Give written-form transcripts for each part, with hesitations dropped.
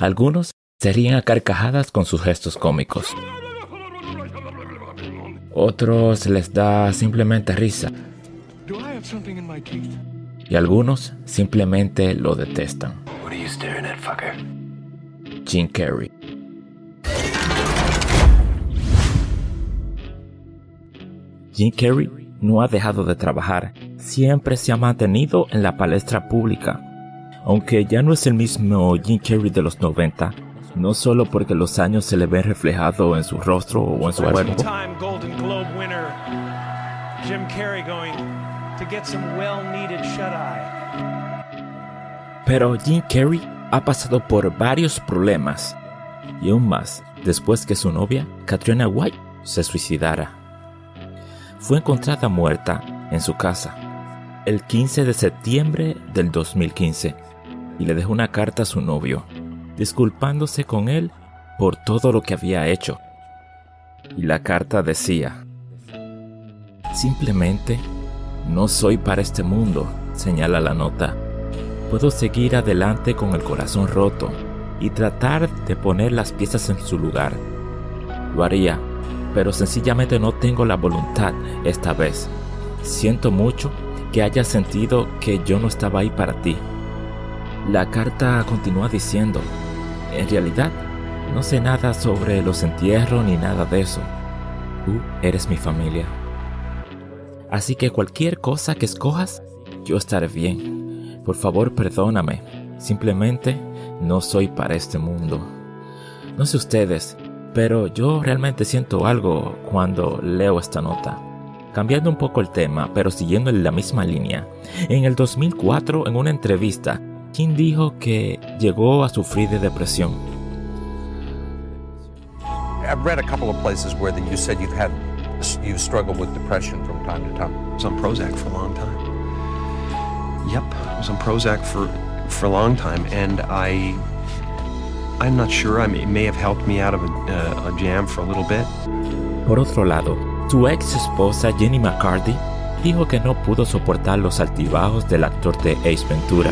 Algunos se ríen a carcajadas con sus gestos cómicos. Otros les da simplemente risa. Y algunos simplemente lo detestan. Jim Carrey. Jim Carrey no ha dejado de trabajar, siempre se ha mantenido en la palestra pública. Aunque ya no es el mismo Jim Carrey de los 90, no solo porque los años se le ven reflejados en su rostro o en su cuerpo. Pero Jim Carrey ha pasado por varios problemas, y aún más después que su novia, Katrina White, se suicidara. Fue encontrada muerta en su casa el 15 de septiembre del 2015 y le dejó una carta a su novio, disculpándose con él por todo lo que había hecho. Y la carta decía: simplemente no soy para este mundo, señala la nota. Puedo seguir adelante con el corazón roto y tratar de poner las piezas en su lugar. Lo haría, pero sencillamente no tengo la voluntad esta vez. Siento mucho que hayas sentido que yo no estaba ahí para ti. La carta continúa diciendo: en realidad, no sé nada sobre los entierros ni nada de eso. Tú eres mi familia. Así que cualquier cosa que escojas, yo estaré bien. Por favor, perdóname. Simplemente no soy para este mundo. No sé ustedes, pero yo realmente siento algo cuando leo esta nota. Cambiando un poco el tema, pero siguiendo en la misma línea. En el 2004, en una entrevista, Jim dijo que llegó a sufrir de depresión. I've read a couple of places where you said you've struggled with depression from time to time. I was on Prozac for a long time. Yep, I was on Prozac for a long time, and I'm not sure. It may have helped me out of a jam for a little bit. Por otro lado, su ex esposa Jenny McCarthy dijo que no pudo soportar los altibajos del actor de Ace Ventura.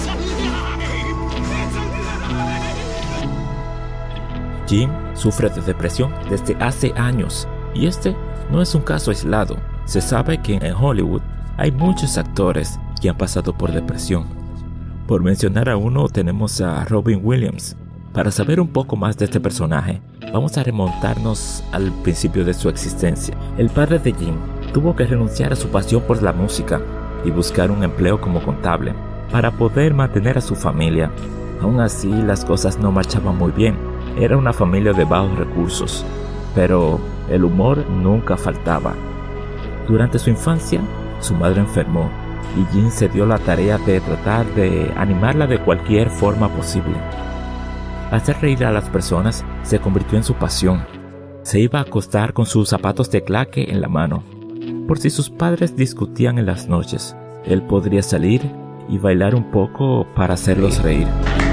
Jim sufre de depresión desde hace años, y este no es un caso aislado. Se sabe que en Hollywood hay muchos actores que han pasado por depresión. Por mencionar a uno, tenemos a Robin Williams. Para saber un poco más de este personaje, vamos a remontarnos al principio de su existencia. El padre de Jim tuvo que renunciar a su pasión por la música y buscar un empleo como contable para poder mantener a su familia. Aún así, las cosas no marchaban muy bien. Era una familia de bajos recursos, pero el humor nunca faltaba. Durante su infancia, su madre enfermó y Jim se dio la tarea de tratar de animarla de cualquier forma posible. Hacer reír a las personas se convirtió en su pasión. Se iba a acostar con sus zapatos de claque en la mano. Por si sus padres discutían en las noches, él podría salir y bailar un poco para hacerlos reír.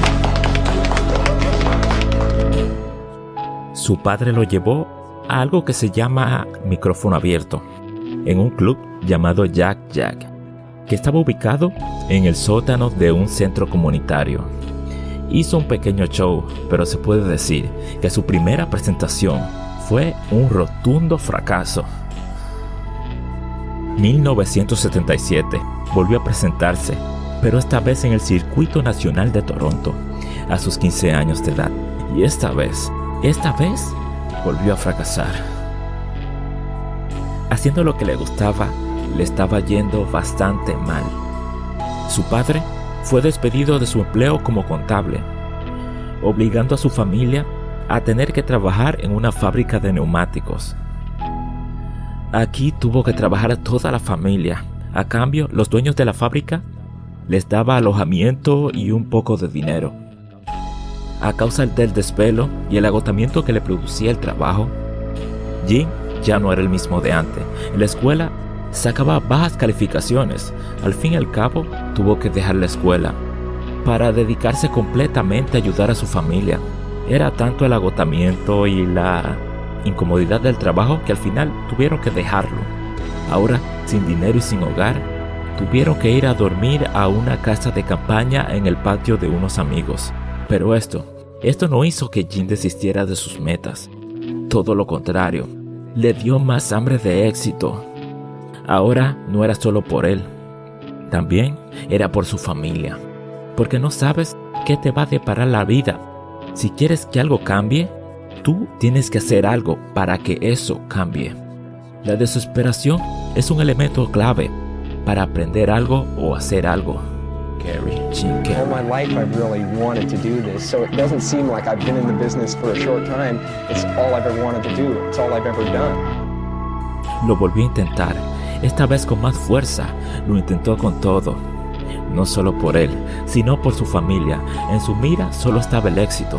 Su padre lo llevó a algo que se llama micrófono abierto, en un club llamado Jack Jack, que estaba ubicado en el sótano de un centro comunitario. Hizo un pequeño show, pero se puede decir que su primera presentación fue un rotundo fracaso. 1977 volvió a presentarse, pero esta vez en el Circuito Nacional de Toronto, a sus 15 años de edad. Y esta vez volvió a fracasar. Haciendo lo que le gustaba, le estaba yendo bastante mal. Su padre fue despedido de su empleo como contable, obligando a su familia a tener que trabajar en una fábrica de neumáticos. Aquí tuvo que trabajar a toda la familia. A cambio, los dueños de la fábrica les daba alojamiento y un poco de dinero. A causa del desvelo y el agotamiento que le producía el trabajo, Jim ya no era el mismo de antes. En la escuela sacaba bajas calificaciones. Al fin y al cabo, tuvo que dejar la escuela para dedicarse completamente a ayudar a su familia. Era tanto el agotamiento y la incomodidad del trabajo que al final tuvieron que dejarlo. Ahora, sin dinero y sin hogar, tuvieron que ir a dormir a una casa de campaña en el patio de unos amigos. Pero esto Esto no hizo que Jim desistiera de sus metas. Todo lo contrario, le dio más hambre de éxito. Ahora no era solo por él, también era por su familia. Porque no sabes qué te va a deparar la vida. Si quieres que algo cambie, tú tienes que hacer algo para que eso cambie. La desesperación es un elemento clave para aprender algo o hacer algo. Jim Carrey. All my life I've really wanted to do this, so it doesn't seem like I've been in the business for a short time. It's all I've ever wanted to do. It's all I've ever done. Lo volvió a intentar, esta vez con más fuerza. Lo intentó con todo. No solo por él, sino por su familia. En su mira solo estaba el éxito.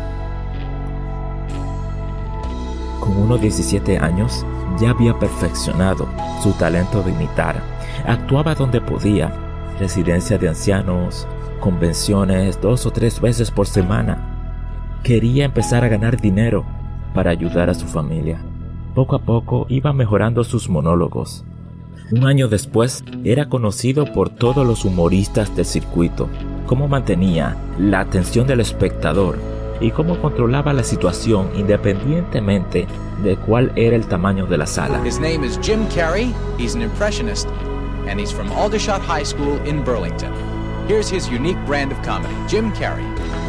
Con unos 17 años, ya había perfeccionado su talento de imitar. Actuaba donde podía. Residencia de ancianos, convenciones 2 o 3 veces por semana. Quería empezar a ganar dinero para ayudar a su familia. Poco a poco iba mejorando sus monólogos. Un año después, era conocido por todos los humoristas del circuito. Cómo mantenía la atención del espectador y cómo controlaba la situación independientemente de cuál era el tamaño de la sala. His name is Jim Carrey. He's an impressionist. And he's from Aldershot High School in Burlington. Here's his unique brand of comedy, Jim Carrey.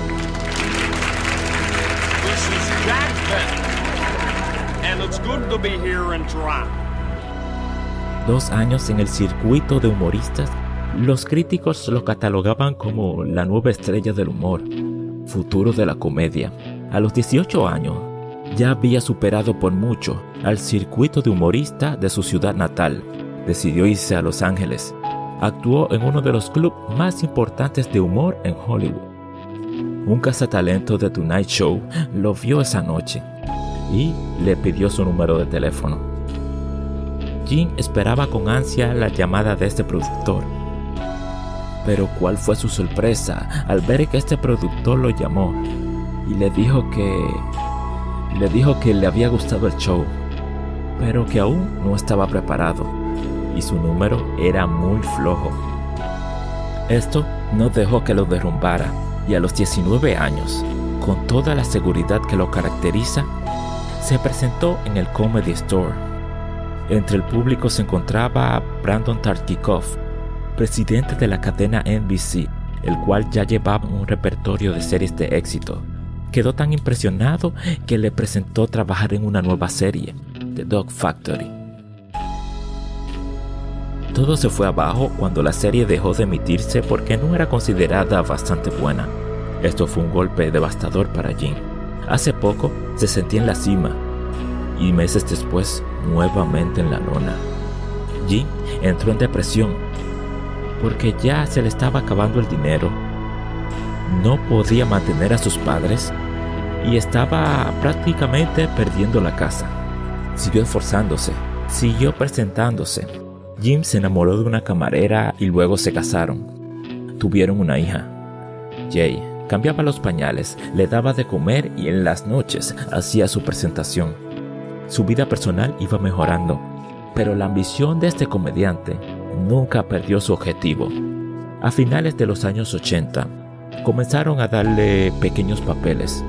This is Jack Benny, and it's good to be here in Toronto. 2 años en el circuito de humoristas, los críticos lo catalogaban como la nueva estrella del humor, futuro de la comedia. A los 18 años, ya había superado por mucho al circuito de humorista de su ciudad natal. Decidió irse a Los Ángeles. Actuó en uno de los clubes más importantes de humor en Hollywood. Un cazatalento de Tonight Show lo vio esa noche y le pidió su número de teléfono. Jim esperaba con ansia la llamada de este productor. Pero ¿cuál fue su sorpresa al ver que este productor lo llamó y le dijo que le había gustado el show, pero que aún no estaba preparado? Y su número era muy flojo. Esto no dejó que lo derrumbara, y a los 19 años, con toda la seguridad que lo caracteriza, se presentó en el Comedy Store. Entre el público se encontraba Brandon Tartikoff, presidente de la cadena NBC, el cual ya llevaba un repertorio de series de éxito. Quedó tan impresionado que le presentó trabajar en una nueva serie, The Dog Factory. Todo se fue abajo cuando la serie dejó de emitirse porque no era considerada bastante buena. Esto fue un golpe devastador para Jim. Hace poco se sentía en la cima y meses después nuevamente en la lona. Jim entró en depresión porque ya se le estaba acabando el dinero, no podía mantener a sus padres y estaba prácticamente perdiendo la casa. Siguió esforzándose, siguió presentándose. Jim se enamoró de una camarera y luego se casaron. Tuvieron una hija, Jay. Cambiaba los pañales, le daba de comer y en las noches hacía su presentación. Su vida personal iba mejorando, pero la ambición de este comediante nunca perdió su objetivo. A finales de los años 80, comenzaron a darle pequeños papeles.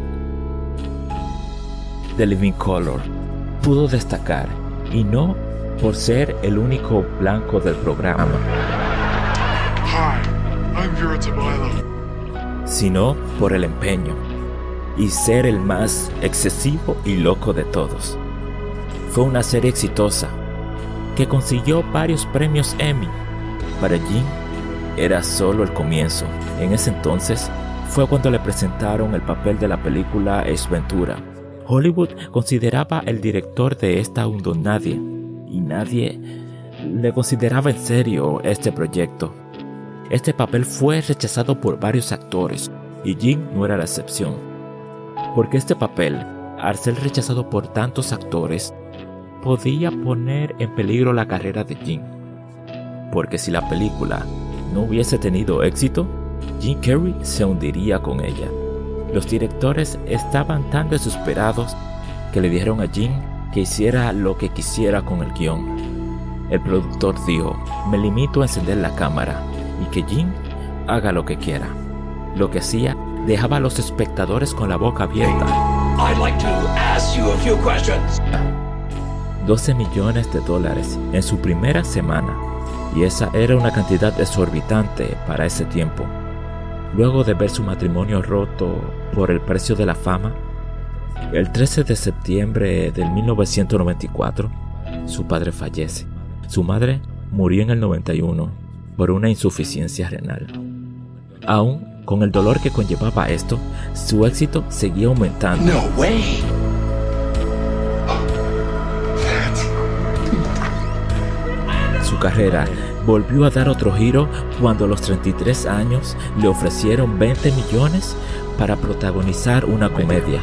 The Living Color pudo destacar, y no por ser el único blanco del programa, Hi, I'm Vera Tabilo. sino por el empeño y ser el más excesivo y loco de todos. Fue una serie exitosa que consiguió varios premios Emmy. Para Jim era solo el comienzo. En ese entonces fue cuando le presentaron el papel de la película Ace Ventura. Hollywood consideraba el director de esta un don nadie, y nadie le consideraba en serio este proyecto. Este papel fue rechazado por varios actores, y Jim no era la excepción. Porque este papel, al ser rechazado por tantos actores, podía poner en peligro la carrera de Jim. Porque si la película no hubiese tenido éxito, Jim Carrey se hundiría con ella. Los directores estaban tan desesperados que le dijeron a Jim que hiciera lo que quisiera con el guión. El productor dijo: me limito a encender la cámara y que Jim haga lo que quiera. Lo que hacía dejaba a los espectadores con la boca abierta. I'd like to ask you a few questions. $12 millones en su primera semana, y esa era una cantidad exorbitante para ese tiempo. Luego de ver su matrimonio roto por el precio de la fama, el 13 de septiembre de 1994, su padre fallece. Su madre murió en el 91 por una insuficiencia renal. Aún con el dolor que conllevaba esto, su éxito seguía aumentando. No way. Su carrera volvió a dar otro giro cuando a los 33 años le ofrecieron $20 millones para protagonizar una comedia.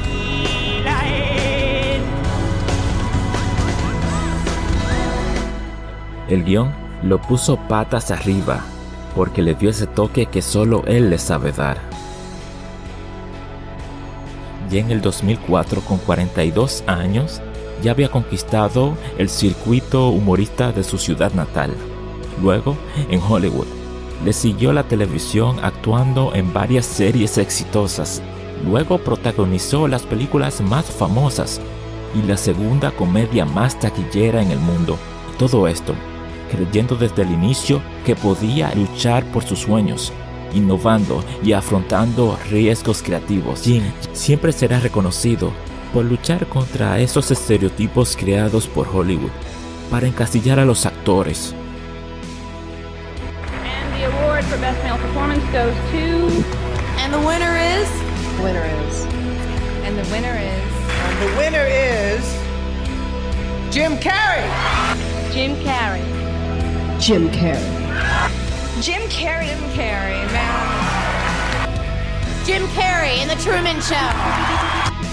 El guión lo puso patas arriba porque le dio ese toque que solo él le sabe dar. Ya en el 2004, con 42 años, ya había conquistado el circuito humorista de su ciudad natal. Luego, en Hollywood, le siguió la televisión actuando en varias series exitosas. Luego protagonizó las películas más famosas y la segunda comedia más taquillera en el mundo. Todo esto creyendo desde el inicio que podía luchar por sus sueños, innovando y afrontando riesgos creativos. Jim siempre será reconocido por luchar contra esos estereotipos creados por Hollywood para encasillar a los actores. And the award for Best Male Performance goes to... And the winner is... Winner is... And the winner is... And the winner is... Jim Carrey! Jim Carrey. Jim Carrey. Jim Carrey. Jim Carrey, man. Jim Carrey in The Truman Show.